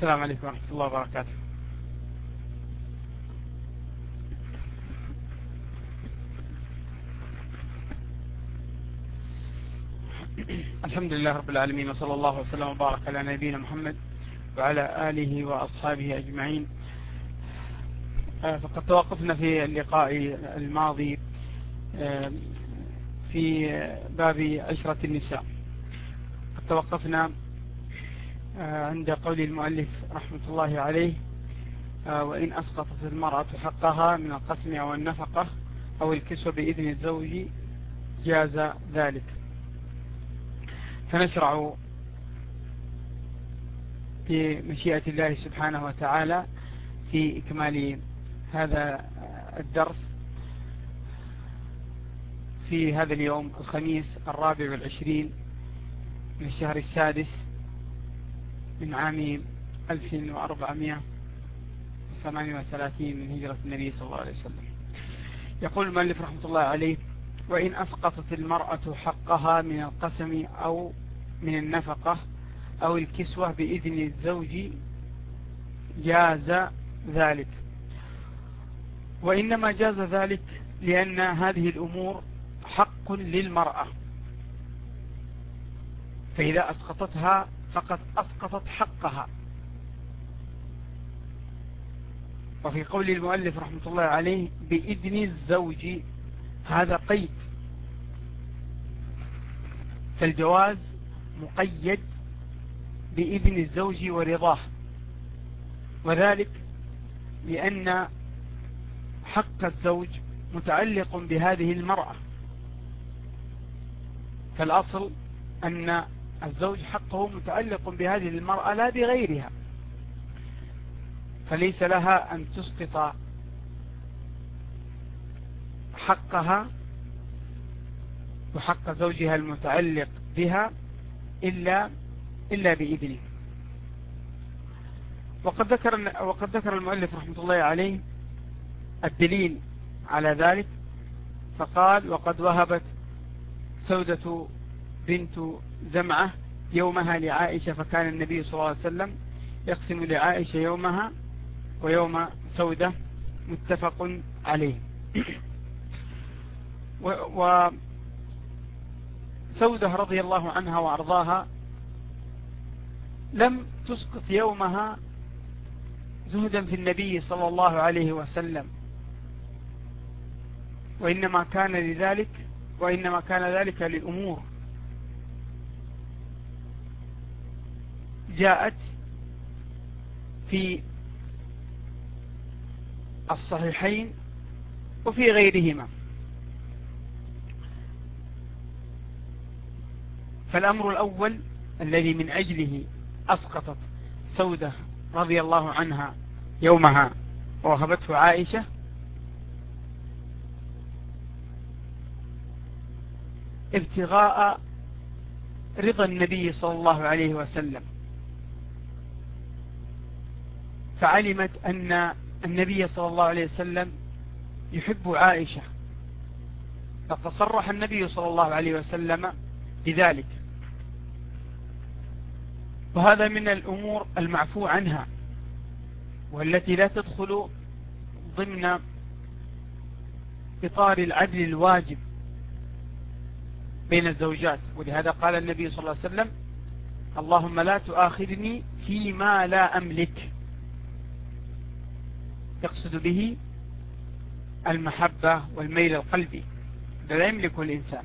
السلام عليكم ورحمة الله وبركاته. الحمد لله رب العالمين، وصلى الله وسلم وبارك على نبينا محمد وعلى آله وأصحابه أجمعين. فقد توقفنا في اللقاء الماضي في باب عشرة النساء. قد توقفنا عند قول المؤلف رحمة الله عليه: وإن أسقطت المرأة حقها من القسم أو النفقة أو الكسوة بإذن الزوج جاز ذلك. فنشرع بمشيئة الله سبحانه وتعالى في إكمال هذا الدرس في هذا اليوم الخميس 24 من الشهر السادس من عام 1438 من هجرة النبي صلى الله عليه وسلم. يقول المؤلف رحمة الله عليه: وإن أسقطت المرأة حقها من القسم أو من النفقة أو الكسوة بإذن الزوج جاز ذلك. وإنما جاز ذلك لأن هذه الأمور حق للمرأة، فإذا أسقطتها فقد أسقطت حقها. وفي قول المؤلف رحمة الله عليه بإذن الزوج، هذا قيد، فالجواز مقيد بإذن الزوج ورضاه، وذلك لأن حق الزوج متعلق بهذه المرأة، فالأصل أن الزوج حقه متعلق بهذه المرأة لا بغيرها، فليس لها أن تسقط حقها وحق زوجها المتعلق بها إلا بإذنه. وقد ذكر المؤلف رحمة الله عليه الدليل على ذلك، فقال: وقد وهبت سودة بنت زمعة يومها لعائشة، فكان النبي صلى الله عليه وسلم يقسم لعائشة يومها ويوم سودة، متفق عليه. وسودة رضي الله عنها وأرضاها لم تسقط يومها زهدا في النبي صلى الله عليه وسلم، وإنما كان ذلك لأمور جاءت في الصحيحين وفي غيرهما. فالأمر الأول الذي من أجله أسقطت سودة رضي الله عنها يومها ووهبته عائشة ابتغاء رضا النبي صلى الله عليه وسلم، فعلمت أن النبي صلى الله عليه وسلم يحب عائشة، فقد صرح النبي صلى الله عليه وسلم بذلك، وهذا من الأمور المعفو عنها والتي لا تدخل ضمن إطار العدل الواجب بين الزوجات. ولهذا قال النبي صلى الله عليه وسلم: اللهم لا تؤاخذني فيما لا أملك، يقصد به المحبة والميل القلبي، لا يملكه الإنسان.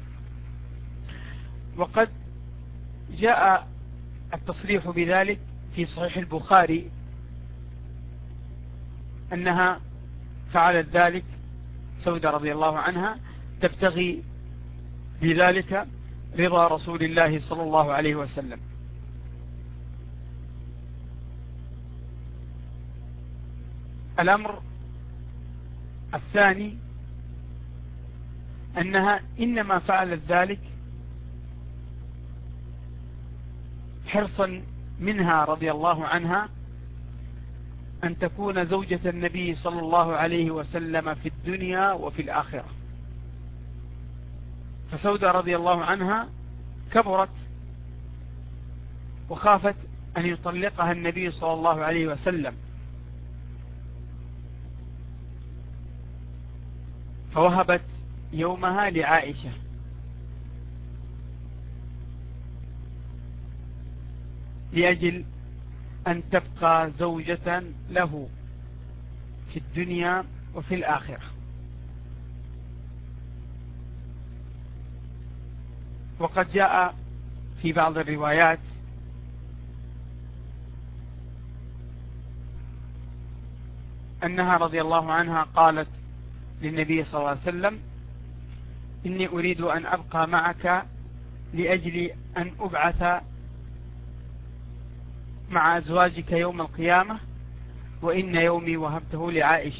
وقد جاء التصريح بذلك في صحيح البخاري أنها فعلت ذلك سودة رضي الله عنها تبتغي بذلك رضا رسول الله صلى الله عليه وسلم. الأمر الثاني أنها إنما فعلت ذلك حرصا منها رضي الله عنها أن تكون زوجة النبي صلى الله عليه وسلم في الدنيا وفي الآخرة. فسودة رضي الله عنها كبرت وخافت أن يطلقها النبي صلى الله عليه وسلم، فوهبت يومها لعائشة لأجل أن تبقى زوجة له في الدنيا وفي الآخرة. وقد جاء في بعض الروايات أنها رضي الله عنها قالت للنبي صلى الله عليه وسلم: إني أريد أن أبقى معك لأجل أن أبعث مع أزواجك يوم القيامة، وإن يومي وهبته لعائشة.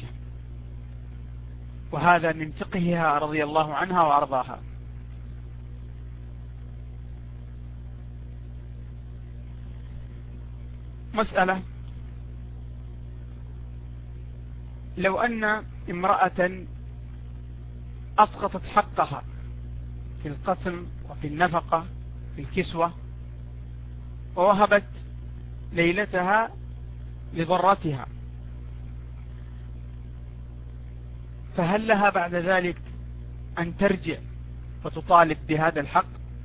وهذا من فقهها رضي الله عنها وأرضاها. مسألة: لو أن امرأة أسقطت حقها في القسم وفي النفقة في الكسوة ووهبت ليلتها لضرتها، فهل لها بعد ذلك أن ترجع وتطالب بهذا الحق؟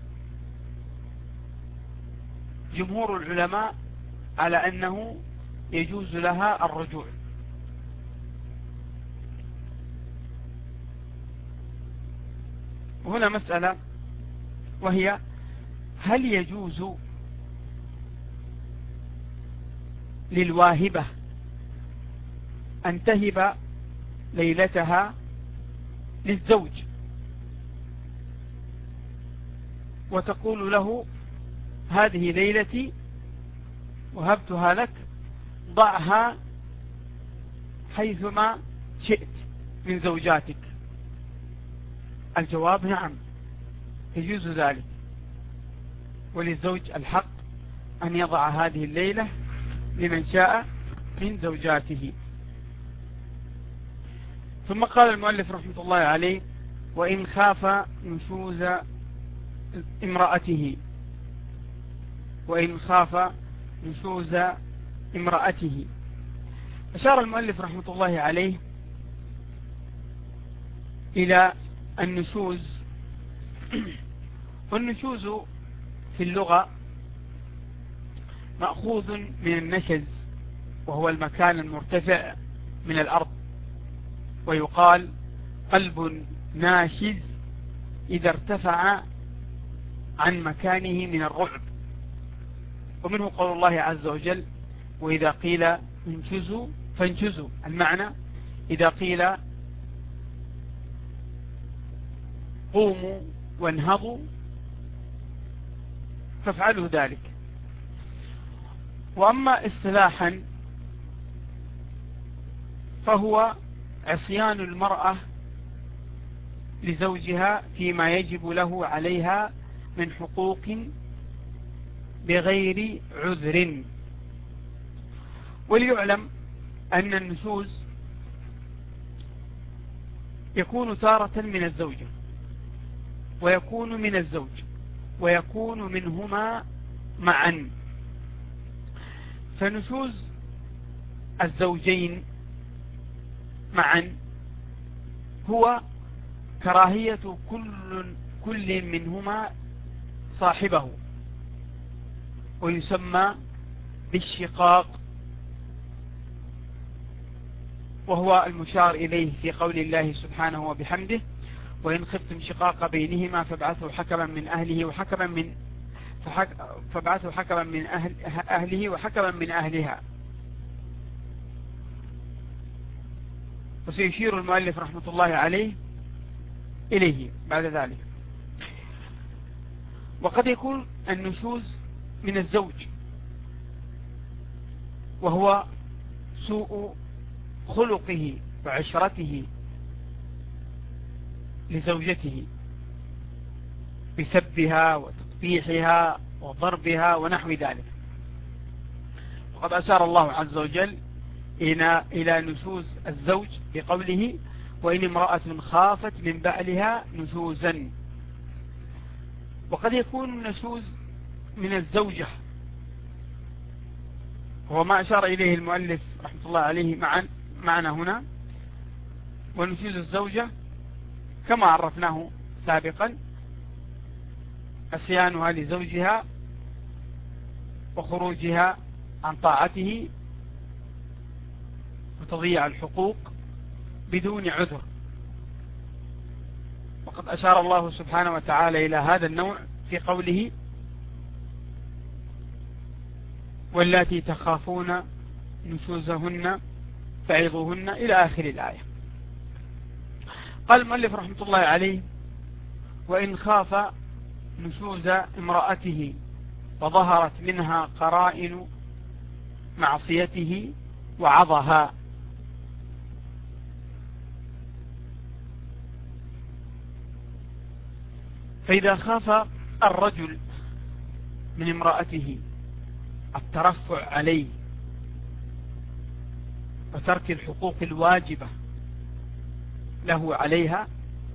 جمهور العلماء على أنه يجوز لها الرجوع. هنا مسألة، وهي: هل يجوز للواهبة أن تهب ليلتها للزوج وتقول له: هذه ليلتي وهبتها لك، ضعها حيثما شئت من زوجاتك؟ الجواب: نعم، يجوز ذلك، وللزوج الحق أن يضع هذه الليلة لمن شاء من زوجاته. ثم قال المؤلف رحمة الله عليه: وإن خاف نشوز امرأته، وإن خاف نشوز امرأته. أشار المؤلف رحمة الله عليه إلى النشوز. والنشوز في اللغة مأخوذ من النشز، وهو المكان المرتفع من الأرض، ويقال قلب ناشز إذا ارتفع عن مكانه من الرعب. ومنه قول الله عز وجل: وإذا قيل انشزوا فانشزوا، المعنى إذا قيل قوموا وانهضوا فافعلوا ذلك. وأما اصطلاحا فهو عصيان المرأة لزوجها فيما يجب له عليها من حقوق بغير عذر. وليعلم أن النشوز يكون تارة من الزوجة، ويكون من الزوج، ويكون منهما معا. فنشوز الزوجين معا هو كراهية كل منهما صاحبه، ويسمى بالشقاق، وهو المشار إليه في قول الله سبحانه وبحمده: وإن خفتم شقاق بينهما فابعثوا حكما من أهله وحكما من فابعثوا حكما من أهله وحكما من أهلها. وسيشير المؤلف رحمة الله عليه إليه بعد ذلك. وقد يكون النشوز من الزوج، وهو سوء خلقه وعشرته لزوجته بسبها وتقبيحها وضربها ونحو ذلك. وقد أشار الله عز وجل إلى نشوز الزوج بقوله: وإن امرأة خافت من بعلها نشوزا. وقد يكون النشوز من الزوجة، هو ما أشار إليه المؤلف رحمة الله عليه معنا هنا. ونشوز الزوجة كما عرفناه سابقا عصيانها لزوجها وخروجها عن طاعته وتضييع الحقوق بدون عذر. وقد أشار الله سبحانه وتعالى إلى هذا النوع في قوله واللاتي تخافون نشوزهن فعظوهن إلى آخر الآية. قال المؤلف رحمة الله عليه وإن خاف نشوز امرأته وظهرت منها قرائن معصيته وعظها. فإذا خاف الرجل من امرأته الترفع عليه وترك الحقوق الواجبة له عليها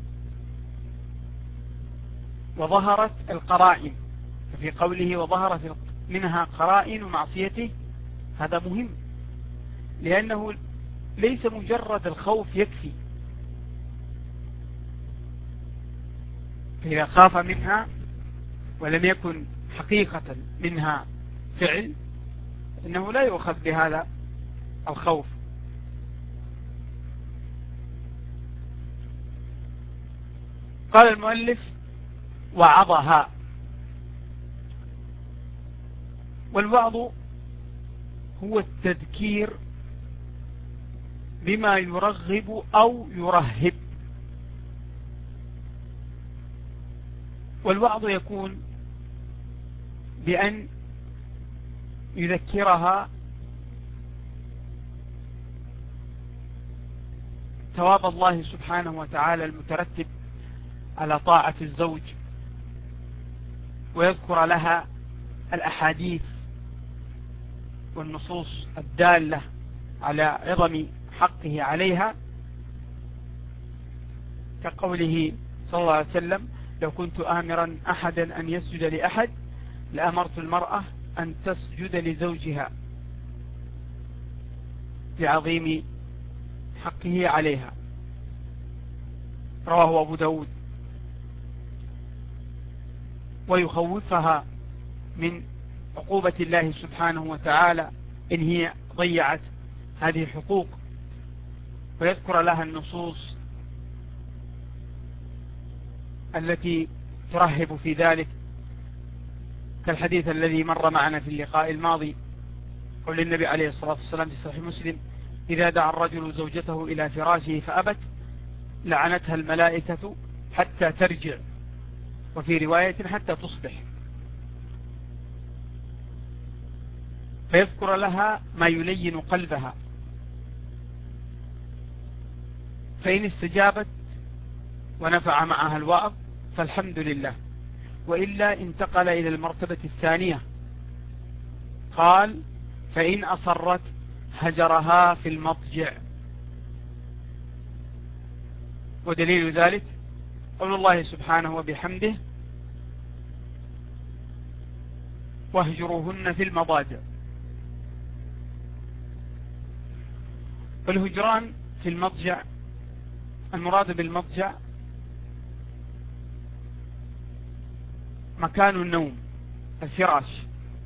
وظهرت القرائن، ففي قوله وظهرت منها قرائن معصيته هذا مهم، لأنه ليس مجرد الخوف يكفي. فإذا خاف منها ولم يكن حقيقة منها فعل إنه لا يؤخذ بهذا الخوف. قال المؤلف وعظها. والوعظ هو التذكير بما يرغب أو يرهب. والوعظ يكون بأن يذكرها ثواب الله سبحانه وتعالى المترتب على طاعة الزوج، ويذكر لها الأحاديث والنصوص الدالة على عظم حقه عليها، كقوله صلى الله عليه وسلم لو كنت آمرا أحدا أن يسجد لأحد لأمرت المرأة أن تسجد لزوجها لعظيم حقه عليها، رواه أبو داود. ويخوفها من عقوبة الله سبحانه وتعالى إن هي ضيعت هذه الحقوق، ويذكر لها النصوص التي ترهب في ذلك، كالحديث الذي مر معنا في اللقاء الماضي قول النبي عليه الصلاة والسلام في صحيح مسلم إذا دعا الرجل زوجته إلى فراشه فأبت لعنتها الملائكة حتى ترجع، وفي رواية حتى تصبح. فيذكر لها ما يلين قلبها، فإن استجابت ونفع معها الوعظ فالحمد لله، وإلا انتقل إلى المرتبة الثانية. قال فإن أصرت هجرها في المضجع. ودليل ذلك قول الله سبحانه وبحمده واهجروهن في المضاجع. والهجران في المضجع المراد بالمضجع مكان النوم الفراش،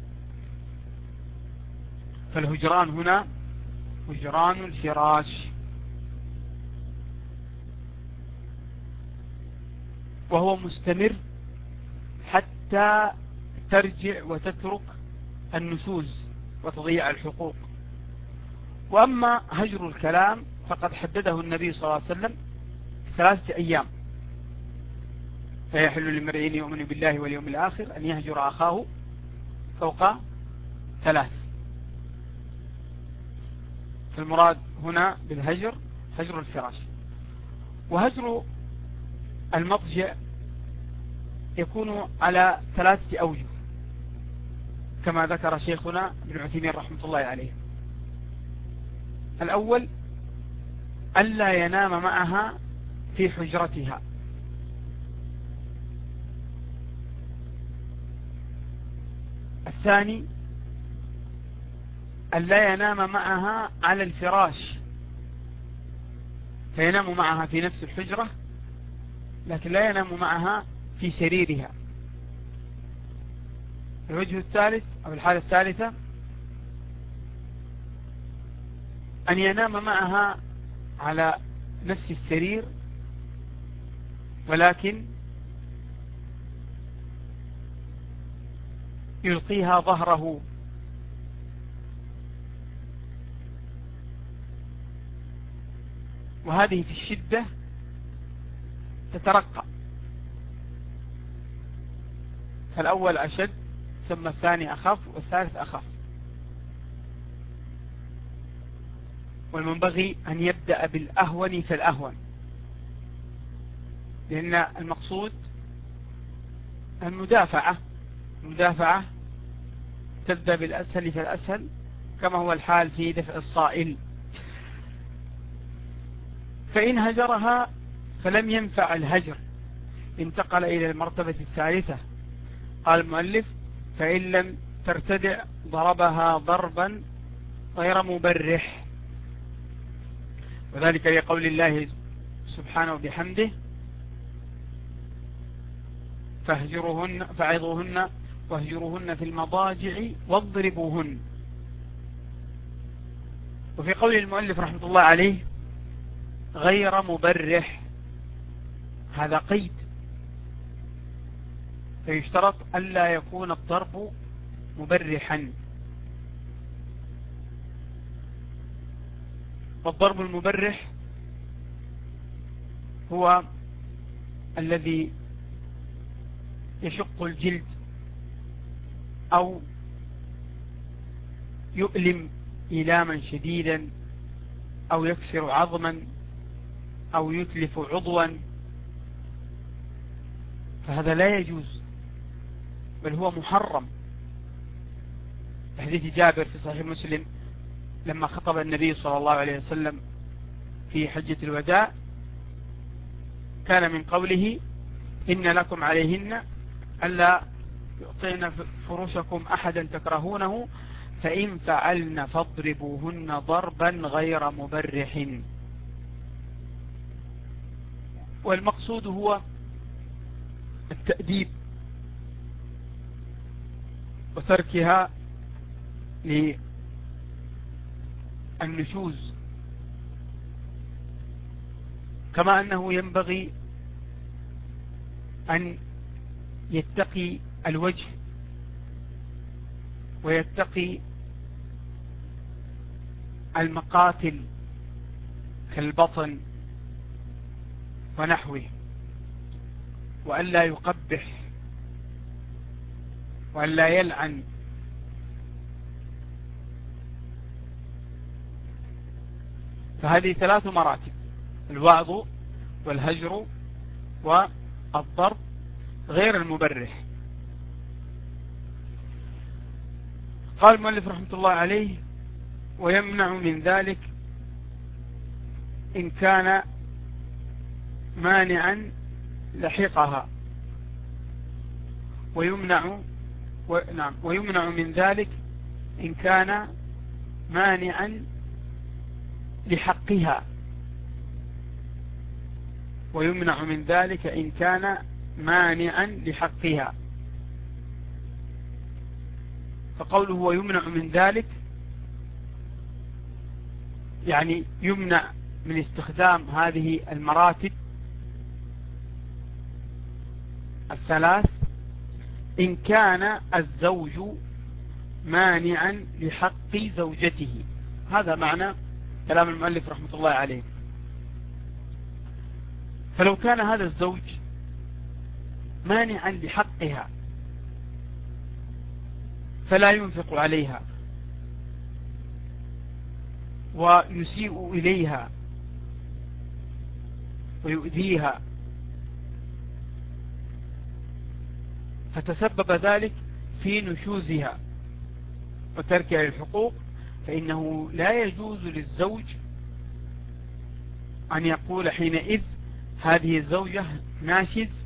فالهجران هنا هجران الفراش، وهو مستمر حتى ترجع وتترك النشوز وتضيع الحقوق. وأما هجر الكلام فقد حدده النبي صلى الله عليه وسلم 3 أيام، فيحل لمرئ يؤمن بالله واليوم الآخر أن يهجر أخاه فوق 3. فالمراد هنا بالهجر هجر الفراش. وهجر المضجع يكون على 3 أوجه كما ذكر شيخنا ابن عثيمين رحمة الله عليه. الأول ألا ينام معها في حجرتها، الثاني أن لا ينام معها على الفراش، فينام معها في نفس الحجرة لكن لا ينام معها في سريرها. الوجه الثالث أو الحالة الثالثة أن ينام معها على نفس السرير ولكن يلقيها ظهره، وهذه في الشدة تترقى، فالأول أشد ثم الثاني أخف والثالث أخف. والمنبغي أن يبدأ بالأهون فالأهون، لأن المقصود المدافعة تبدأ بالأسهل فالأسهل، كما هو الحال في دفع الصائل. فإن هجرها فلم ينفع الهجر، انتقل إلى المرتبة الثالثة. قال المؤلف: فإن لم ترتدع ضربها ضربا غير مبرح، وذلك لقول الله سبحانه وبحمده: فاعظوهن واهجروهن في المضاجع واضربوهن. وفي قول المؤلف رحمة الله عليه: غير مبرح، هذا قيد، فيشترط ألا يكون الضرب مبرحا. والضرب المبرح هو الذي يشق الجلد أو يؤلم إيلاما شديدا أو يكسر عظما أو يتلف عضوا، فهذا لا يجوز بل هو محرم. حديث جابر في صحيح مسلم لما خطب النبي صلى الله عليه وسلم في حجة الوداع كان من قوله: إن لكم عليهن ألا يعطين فرشكم أحدا تكرهونه فإن فعلن فاضربوهن ضربا غير مبرح. والمقصود هو التأديب وتركها للنشوز، كما أنه ينبغي أن يتقي الوجه ويتقي المقاتل كالبطن ونحوه، وألا يقبح وألا يلعن. فهذه 3 مراتب: الوعظ والهجر والضرب غير المبرح. قال المؤلف رحمة الله عليه: ويمنع من ذلك إن كان مانعا لحقها، ويمنع من ذلك إن كان مانعا لحقها، ويمنع من ذلك إن كان مانعا لحقها. فقوله ويمنع من ذلك يعني يمنع من استخدام هذه المراتب ال3 إن كان الزوج مانعا لحق زوجته. هذا معنى كلام المؤلف رحمة الله عليه. فلو كان هذا الزوج مانعا لحقها فلا ينفق عليها ويسيء إليها ويؤذيها، فتسبب ذلك في نشوزها وتركها للحقوق، فإنه لا يجوز للزوج أن يقول حينئذ: هذه الزوجة ناشز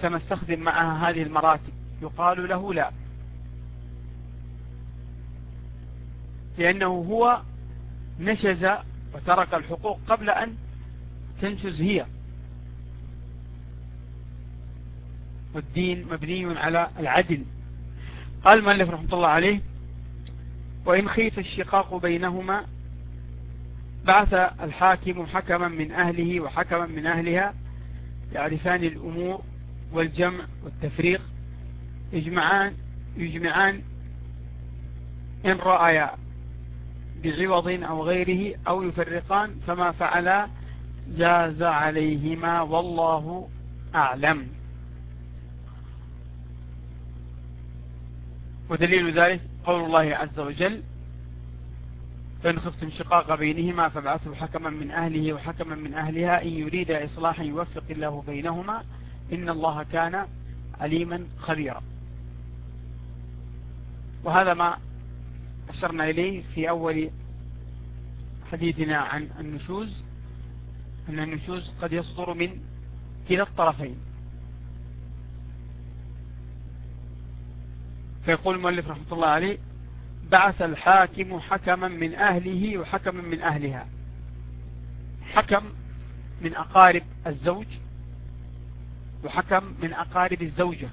وسنستخدم معها هذه المراتب. يقال له: لا، لأنه هو نشز وترك الحقوق قبل أن تنشز هي، والدين مبني على العدل. قال المؤلف رحمة الله عليه: وإن خيف الشقاق بينهما بعث الحاكم حكما من أهله وحكما من أهلها يعرفان الأمور والجمع والتفريق، يجمعان إن رأيا بعوض أو غيره، أو يفرقان، فما فعلا جاز عليهما والله أعلم. ودليل ذلك قول الله عز وجل: فإن خفتم شقاق بينهما فابعثوا حكما من أهله وحكما من أهلها إن يريد إصلاحا يوفق الله بينهما إن الله كان عليما خبيرا. وهذا ما أشرنا إليه في أول حديثنا عن النشوز، أن النشوز قد يصدر من كلا الطرفين. فيقول المؤلف رحمة الله عليه: بعث الحاكم حكما من أهله وحكما من أهلها. حكم من أقارب الزوج وحكم من أقارب الزوجة،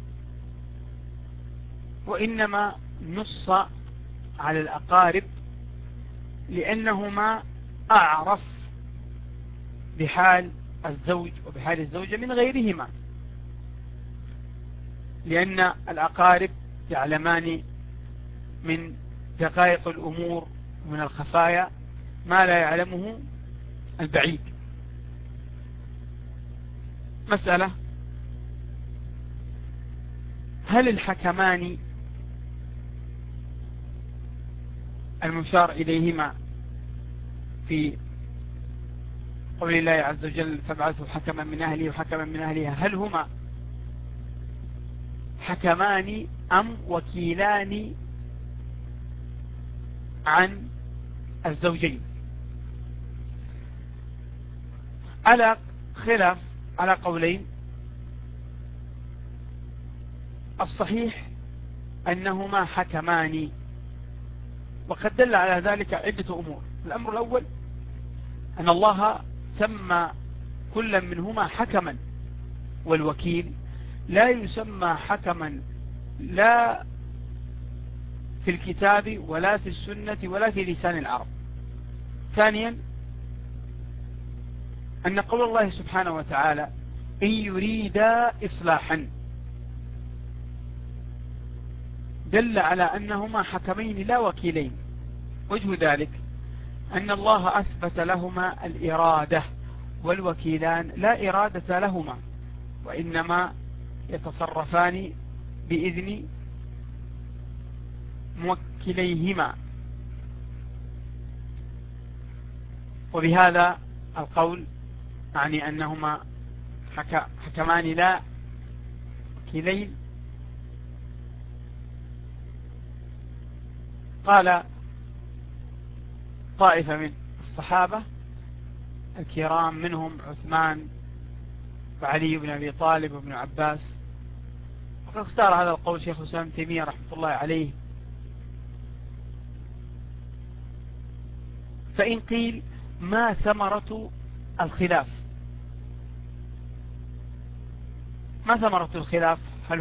وإنما نص على الأقارب لأنهما أعرف بحال الزوج وبحال الزوجة من غيرهما، لأن الأقارب يعلمان من دقائق الأمور ومن الخفايا ما لا يعلمه البعيد. مسألة: هل الحكمان المشار إليهما في قول الله عز وجل فابعثوا حكما من أهله وحكما من أهلها، هل هما حكمان أم وكيلان عن الزوجين؟ على خلاف، على قولين. الصحيح أنهما حكمان، وقد دل على ذلك عدة أمور. الأمر الأول أن الله سمى كل منهما حكما، والوكيل لا يسمى حكما لا في الكتاب ولا في السنة ولا في لسان العرب. ثانيا أن قول الله سبحانه وتعالى إن يريدا إصلاحا دل على أنهما حكمين لا وكيلين. وجه ذلك أن الله أثبت لهما الإرادة، والوكيلان لا إرادة لهما، وإنما يتصرفان بإذن موكليهما. وبهذا القول يعني أنهما حكمان لا وكيلين. قال طائفة من الصحابة الكرام منهم عثمان وعلي بن أبي طالب وابن عباس، وقد اختار هذا القول شيخ الإسلام ابن تيمية رحمة الله عليه. فإن قيل ما ثمرة الخلاف؟ ما ثمرة الخلاف؟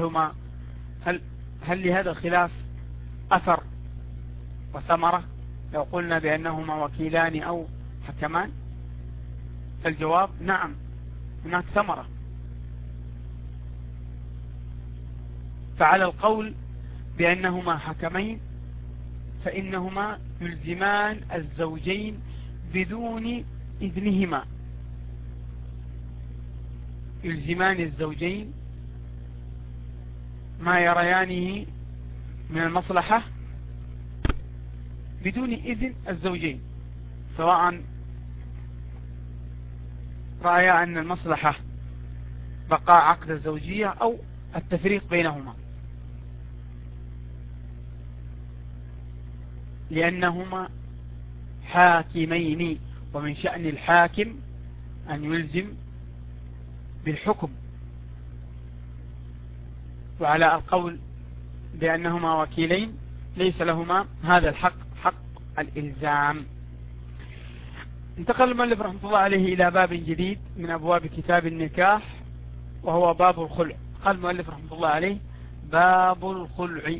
هل لهذا الخلاف أثر وثمرة لو قلنا بأنهما وكيلان أو حكمان؟ فالجواب نعم، هناك ثمرة. فعلى القول بأنهما حكمين فإنهما يلزمان الزوجين بدون إذنهما، يلزمان الزوجين ما يريانه من المصلحة بدون إذن الزوجين، سواء رأيا أن المصلحة بقاء عقد الزوجية أو التفريق بينهما، لأنهما حاكمين، ومن شأن الحاكم أن يلزم بالحكم. وعلى القول بأنهما وكيلين ليس لهما هذا الحق، حق الإلزام. انتقل المؤلف رحمه الله عليه إلى باب جديد من أبواب كتاب النكاح، وهو باب الخلع. قال المؤلف رحمه الله عليه: باب الخلع،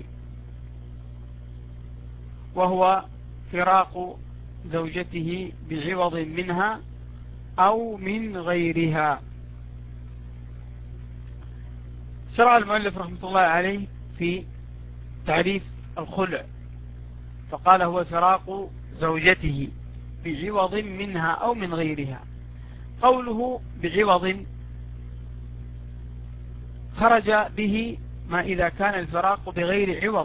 وهو فراق زوجته بعوض منها أو من غيرها. شرع المؤلف رحمه الله عليه في تعريف الخلع، فقال: هو فراق زوجته بعوض منها أو من غيرها. قوله بعوض خرج به ما إذا كان الفراق بغير عوض،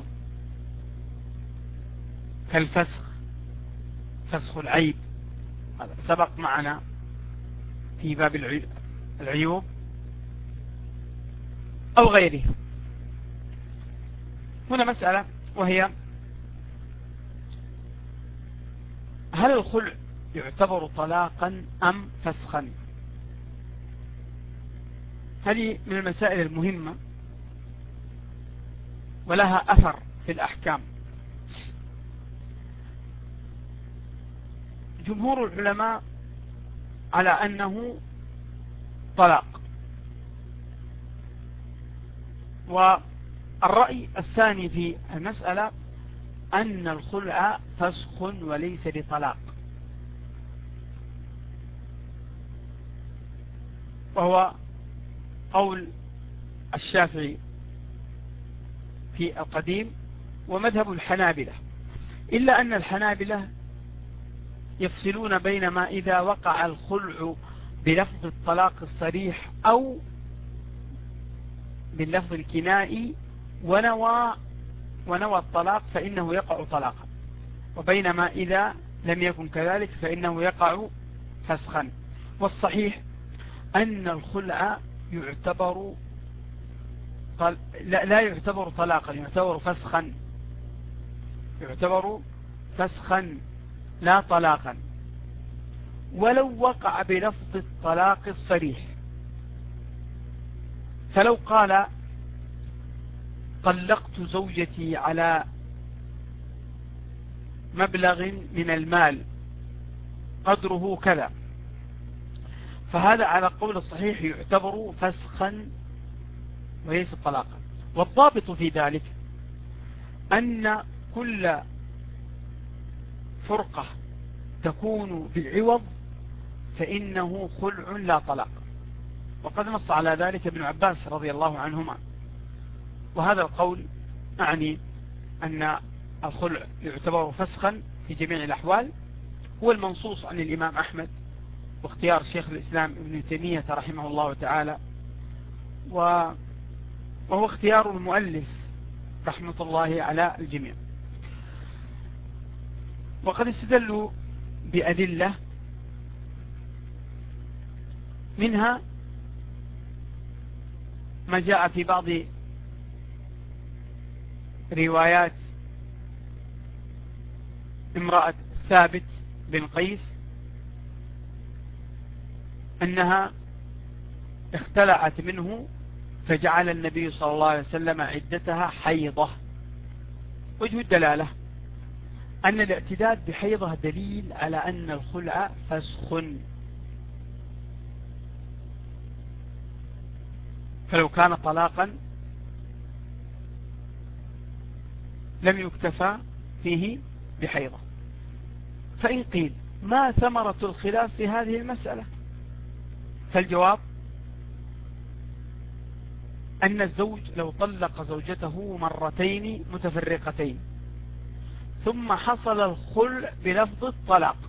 كالفسخ، فسخ العيب، هذا سبق معنا في باب العيوب، أو غيره. هنا مسألة، وهي: هل الخلع يعتبر طلاقا أم فسخا؟ هذه من المسائل المهمة ولها أثر في الأحكام. جمهور العلماء على أنه طلاق، والرأي الثاني في المسألة أن الخلع فسخ وليس بطلاق، وهو قول الشافعي في القديم ومذهب الحنابلة، إلا أن الحنابلة يفصلون بين ما إذا وقع الخلع بلفظ الطلاق الصريح أو باللفظ الكنائي ونوى الطلاق فإنه يقع طلاقا، وبين ما إذا لم يكن كذلك فإنه يقع فسخا. والصحيح أن الخلع يعتبر لا يعتبر طلاقا، يعتبر فسخا، يعتبر فسخا لا طلاقا، ولو وقع بلفظ الطلاق الصريح. فلو قال: طلقت زوجتي على مبلغ من المال قدره كذا، فهذا على قول الصحيح يعتبر فسخا وليس طلاقا. والضابط في ذلك أن كل فرقة تكون بالعوض فإنه خلع لا طلاق، وقد نص على ذلك ابن عباس رضي الله عنهما. وهذا القول أعني أن الخلع يعتبر فسخا في جميع الأحوال، هو المنصوص عن الإمام أحمد، واختيار شيخ الإسلام ابن تيمية رحمه الله تعالى، وهو اختيار المؤلف رحمة الله على الجميع. وقد استدلوا بأدلة، منها ما جاء في بعض روايات امرأة ثابت بن قيس أنها اختلعت منه فجعل النبي صلى الله عليه وسلم عدتها حيضة. وجه الدلالة أن الاعتداد بحيضة دليل على أن الخلع فسخ، فلو كان طلاقا لم يكتفى فيه بحيضة. فإن قيل: ما ثمرة الخلاف في هذه المسألة؟ فالجواب أن الزوج لو طلق زوجته مرتين متفرقتين ثم حصل الخلع بلفظ الطلاق،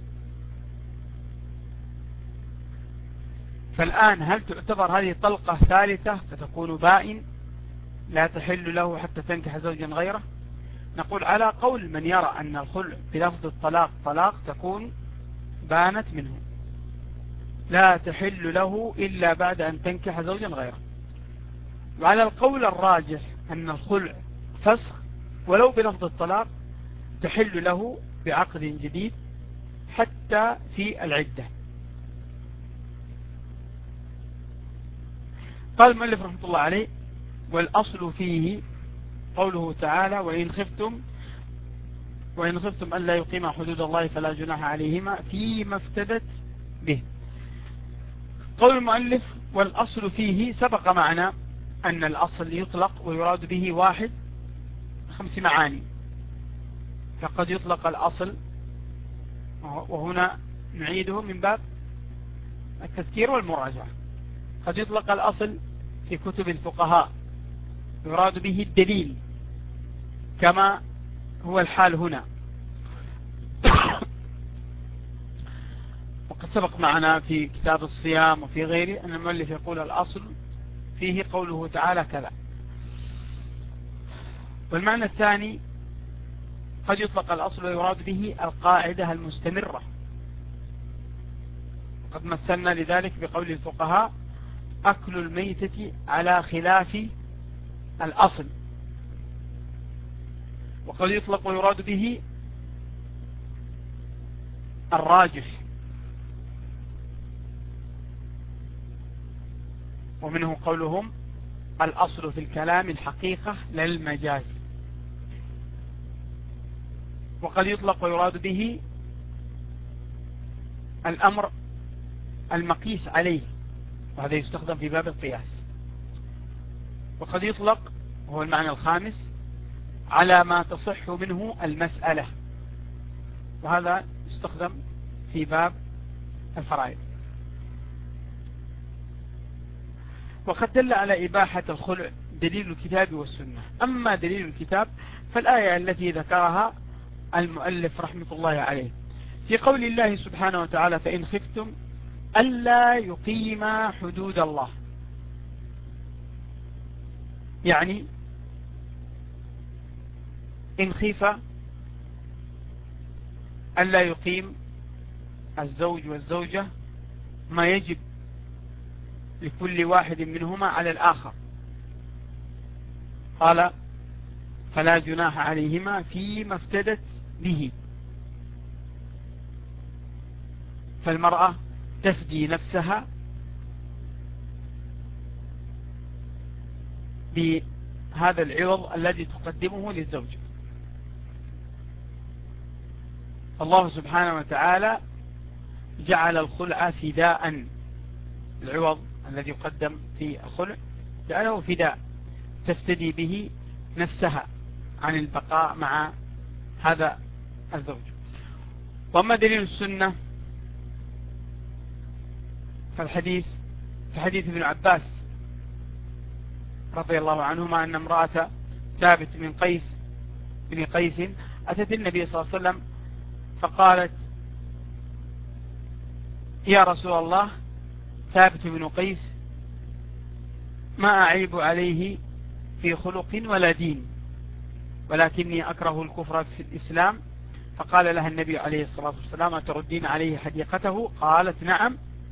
فالآن هل تعتبر هذه طلقة ثالثة فتكون بائن لا تحل له حتى تنكح زوجا غيره؟ نقول على قول من يرى أن الخلع بلفظ الطلاق طلاق تكون بانت منه، لا تحل له إلا بعد أن تنكح زوجا غيره. وعلى القول الراجح أن الخلع فسخ ولو بلفظ الطلاق، تحل له بعقد جديد حتى في العدة. قال المؤلف رحمة الله عليه: والأصل فيه قوله تعالى: وإن خفتم وإن خفتم ألا يقيما حدود الله فلا جناح عليهما فيما افتدت به. قول المؤلف والأصل فيه، سبق معنا أن الأصل يطلق ويراد به واحد 5 معاني. فقد يطلق الأصل، وهنا نعيده من باب التذكير والمراجعة، قد يطلق الأصل في كتب الفقهاء يراد به الدليل كما هو الحال هنا. وقد سبق معنا في كتاب الصيام وفي غيره أن المؤلف يقول الأصل فيه قوله تعالى كذا. والمعنى الثاني قد يطلق الأصل ويراد به القاعدة المستمرة، وقد مثلنا لذلك بقول الفقهاء أكل الميتة على خلاف الأصل. وقد يطلق ويراد به الراجح، ومنه قولهم الأصل في الكلام الحقيقة لا المجاز. وقد يطلق ويراد به الأمر المقيس عليه، وهذا يستخدم في باب القياس. وقد يطلق، وهو المعنى الخامس، على ما تصح منه المسألة، وهذا يستخدم في باب الفرائض. وقد دل على إباحة الخلع دليل الكتاب والسنة. أما دليل الكتاب فالآية التي ذكرها المؤلف رحمة الله عليه في قول الله سبحانه وتعالى فإن خفتم ألا يقيما حدود الله، يعني إن خيف ألا يقيم الزوج والزوجة ما يجب لكل واحد منهما على الآخر، قال فلا جناح عليهما فيما افتدت به. فالمرأة تفدي نفسها بهذا العوض الذي تقدمه للزوج. الله سبحانه وتعالى جعل الخلع فداء، العوض الذي يقدم في الخلع جعله فداء تفتدي به نفسها عن البقاء مع هذا الزوج. وأما دليل السنة فالحديث في حديث ابن عباس رضي الله عنهما أن امرأة ثابت بن قيس أتت النبي صلى الله عليه وسلم فقالت يا رسول الله ثابت بن قيس ما أعيب عليه في خلق ولا دين، ولكني أكره الكفر في الإسلام. فقال لها النبي عليه الصلاة والسلام أتردين عليه حديقته؟ قالت نعم.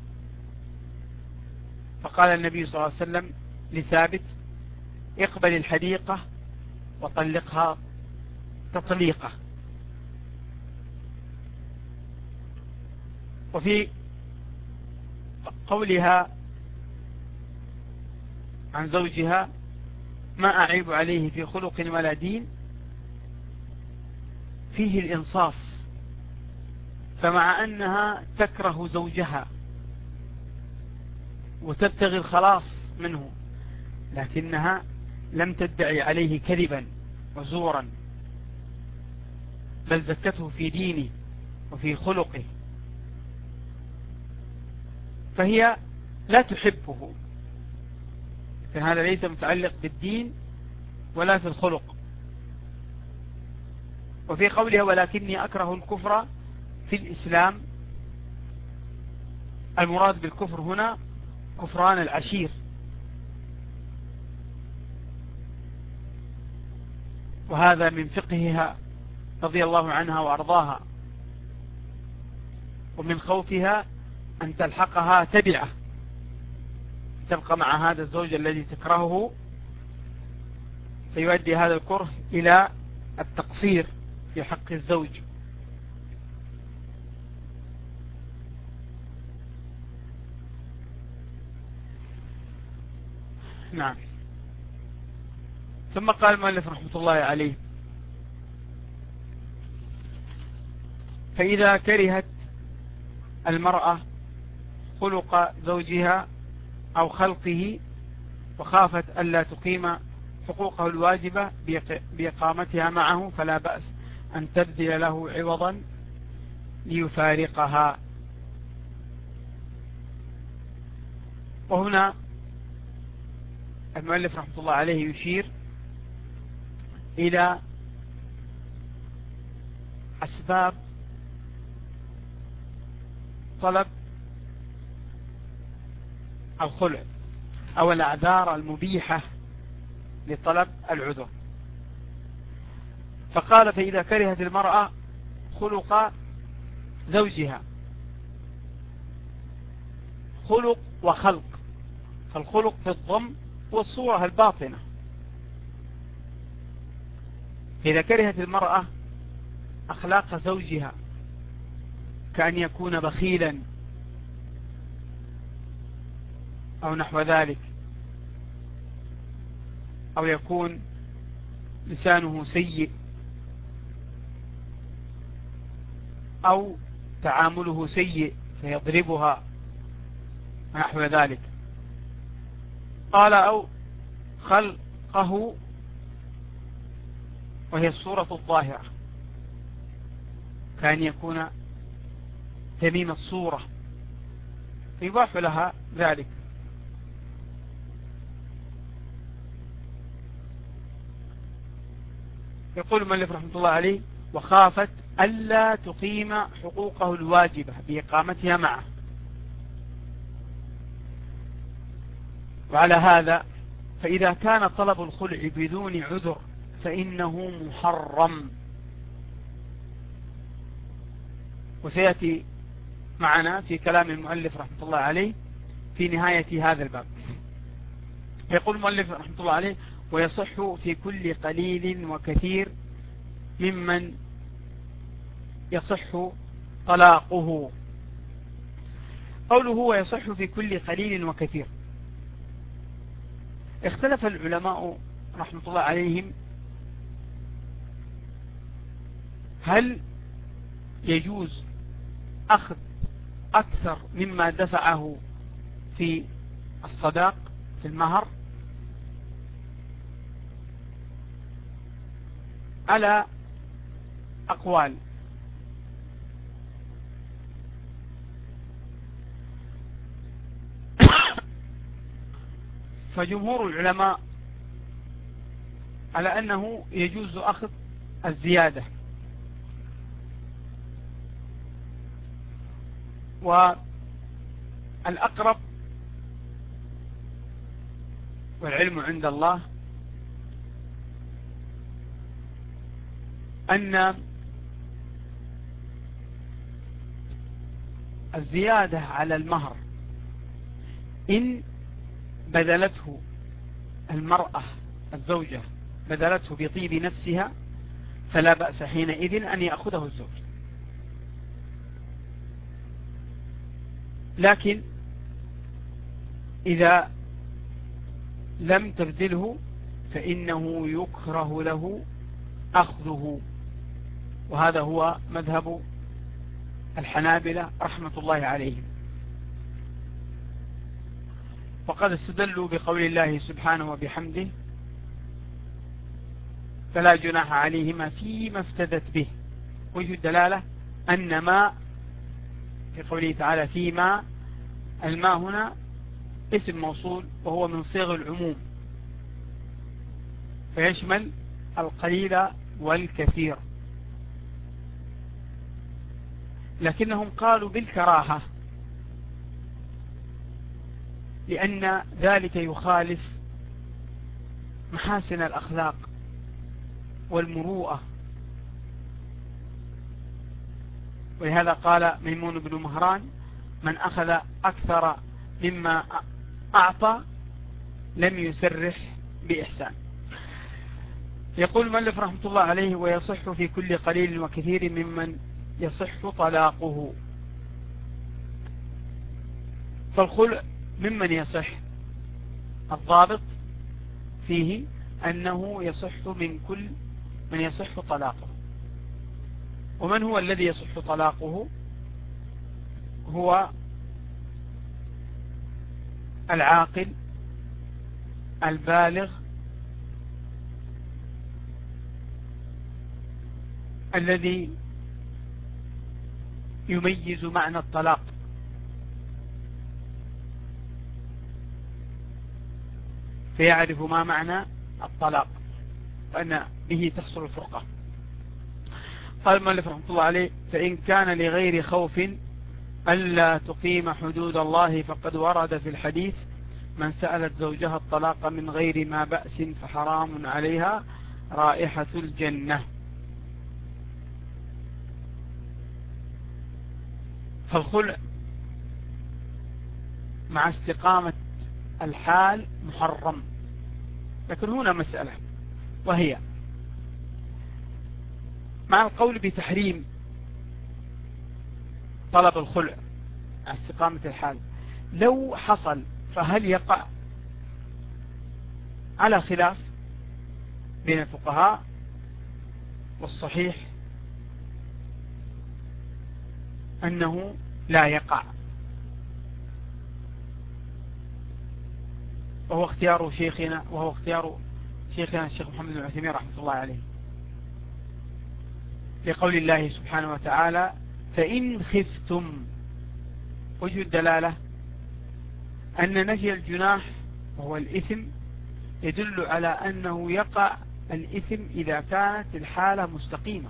فقال النبي صلى الله عليه وسلم لثابت اقبل الحديقة وطلقها تطليقة. وفي قولها عن زوجها ما أعيب عليه في خلق ولا دين فيه الإنصاف، فمع أنها تكره زوجها وتبتغي الخلاص منه لكنها لم تدعي عليه كذبا وزورا، بل زكته في دينه وفي خلقه، فهي لا تحبه. فهذا ليس متعلق بالدين ولا في الخلق. وفي قولها ولكني أكره الكفر في الإسلام، المراد بالكفر هنا كفران العشير، وهذا من فقهها رضي الله عنها وأرضاها، ومن خوفها أن تلحقها تبعة تبقى مع هذا الزوج الذي تكرهه، فيؤدي هذا الكره إلى التقصير في حق الزوج. نعم. ثم قال المؤلف رحمة الله عليه فإذا كرهت المرأة خلق زوجها أو خلقه وخافت ألا تقيم حقوقه الواجبة بإقامتها معه فلا بأس أن تبذل له عوضا ليفارقها. وهنا المؤلف رحمة الله عليه يشير إلى أسباب طلب الخلع أو الأعذار المبيحة لطلب العذر. فقال فإذا كرهت المرأة خلق زوجها، خلق وخلق، فالخلق بالضم والصورة الباطنة. إذا كرهت المرأة أخلاق زوجها كأن يكون بخيلا أو نحو ذلك، أو يكون لسانه سيء، أو تعامله سيء فيضربها ونحو ذلك. قال أو خلقه وهي الصورة الظاهرة كأن يكون ذميم الصورة فيباح لها ذلك. يقول المؤلف رحمة الله عليه وخافت ألا تقيم حقوقه الواجبة بإقامتها معه. وعلى هذا فإذا كان طلب الخلع بدون عذر فإنه محرم، وسيأتي معنا في كلام المؤلف رحمة الله عليه في نهاية هذا الباب. يقول المؤلف رحمة الله عليه ويصح في كل قليل وكثير ممن يصح طلاقه. قوله ويصح في كل قليل وكثير، اختلف العلماء رحمة الله عليهم هل يجوز أخذ أكثر مما دفعه في الصداق في المهر على أقوال. فجمهور العلماء على أنه يجوز أخذ الزيادة، والأقرب والعلم عند الله أن الزيادة على المهر إن بذلته المرأة الزوجة بذلته بطيب نفسها فلا بأس حينئذ أن يأخذه الزوج، لكن إذا لم تبذله فإنه يكره له أخذه، وهذا هو مذهب الحنابلة رحمة الله عليهم. وقد استدلوا بقول الله سبحانه وبحمده فلا جناح عليهما فيما افتدت به. وجه الدلالة أن ما في قوله تعالى فيما، الماء هنا اسم موصول وهو من صيغ العموم فيشمل القليل والكثير، لكنهم قالوا بالكراهة لأن ذلك يخالف محاسن الأخلاق والمروءة. ولهذا قال ميمون بن مهران من أخذ أكثر مما أعطى لم يسرح بإحسان. يقول المؤلف رحمة الله عليه ويصح في كل قليل وكثير ممن يصح طلاقه. فالخلع ممن يصح، الضابط فيه أنه يصح من كل من يصح طلاقه، ومن هو الذي يصح طلاقه؟ هو العاقل البالغ الذي يميز معنى الطلاق، فيعرف ما معنى الطلاق وأن به تحصل الفرقة. قال المؤلف رحمه الله عليه: فإن كان لغير خوف ألا تقيم حدود الله فقد ورد في الحديث: من سألت زوجها الطلاق من غير ما بأس فحرام عليها رائحة الجنة. فالخلع مع استقامة الحال محرم، لكن هنا مسألة، وهي مع القول بتحريم طلب الخلع مع استقامة الحال، لو حصل فهل يقع؟ على خلاف بين الفقهاء، والصحيح أنه لا يقع، وهو اختيار شيخنا الشيخ محمد بن عثيمين رحمة الله عليه، لقول الله سبحانه وتعالى: فإن خفتم. وجه الدلالة أن نفي الجناح وهو الإثم يدل على أنه يقع الإثم إذا كانت الحالة مستقيمة،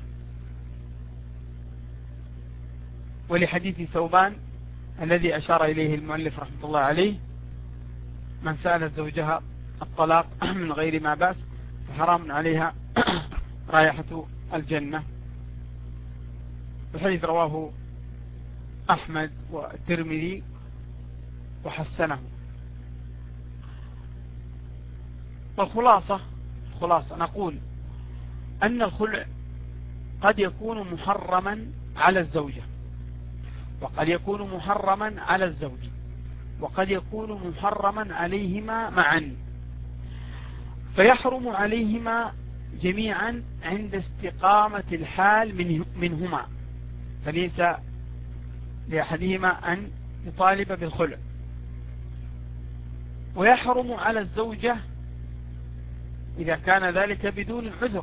ولحديث ثوبان الذي أشار إليه المؤلف رحمة الله عليه: من سألت زوجها الطلاق من غير ما بأس فحرام عليها رائحة الجنة. الحديث رواه أحمد والترمذي وحسنه. والخلاصة نقول أن الخلع قد يكون محرما على الزوجة، وقد يكون محرما على الزوج، وقد يكون محرما عليهما معا، فيحرم عليهما جميعا عند استقامة الحال منهما، فليس لأحدهما أن يطالب بالخلع. ويحرم على الزوجة إذا كان ذلك بدون عذر،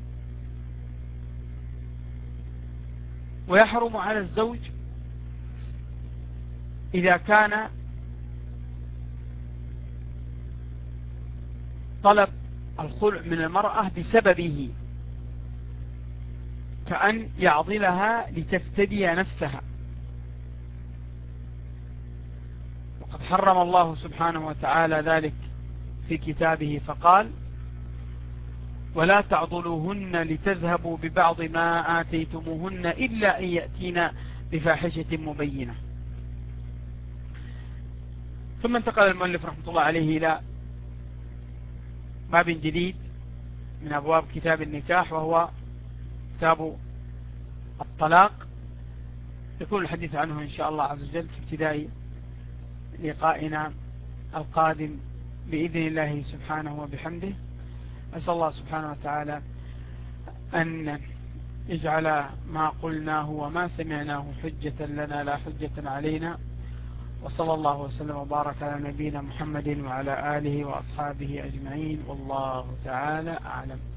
ويحرم على الزوج إذا كان طلب الخلع من المرأة بسببه، كأن يعضلها لتفتدي نفسها. وقد حرم الله سبحانه وتعالى ذلك في كتابه فقال: ولا تعضلوهن لتذهبوا ببعض ما آتيتموهن إلا أن يأتينا بفاحشة مبينة. ثم انتقل المؤلف رحمة الله عليه إلى باب جديد من أبواب كتاب النكاح، وهو كتاب الطلاق. يكون الحديث عنه إن شاء الله عز وجل في ابتداء لقائنا القادم بإذن الله سبحانه وبحمده. أسأل الله سبحانه وتعالى أن يجعل ما قلناه وما سمعناه حجة لنا لا حجة علينا. وصلى الله وسلم وبارك على نبينا محمد وعلى آله وأصحابه أجمعين، والله تعالى أعلم.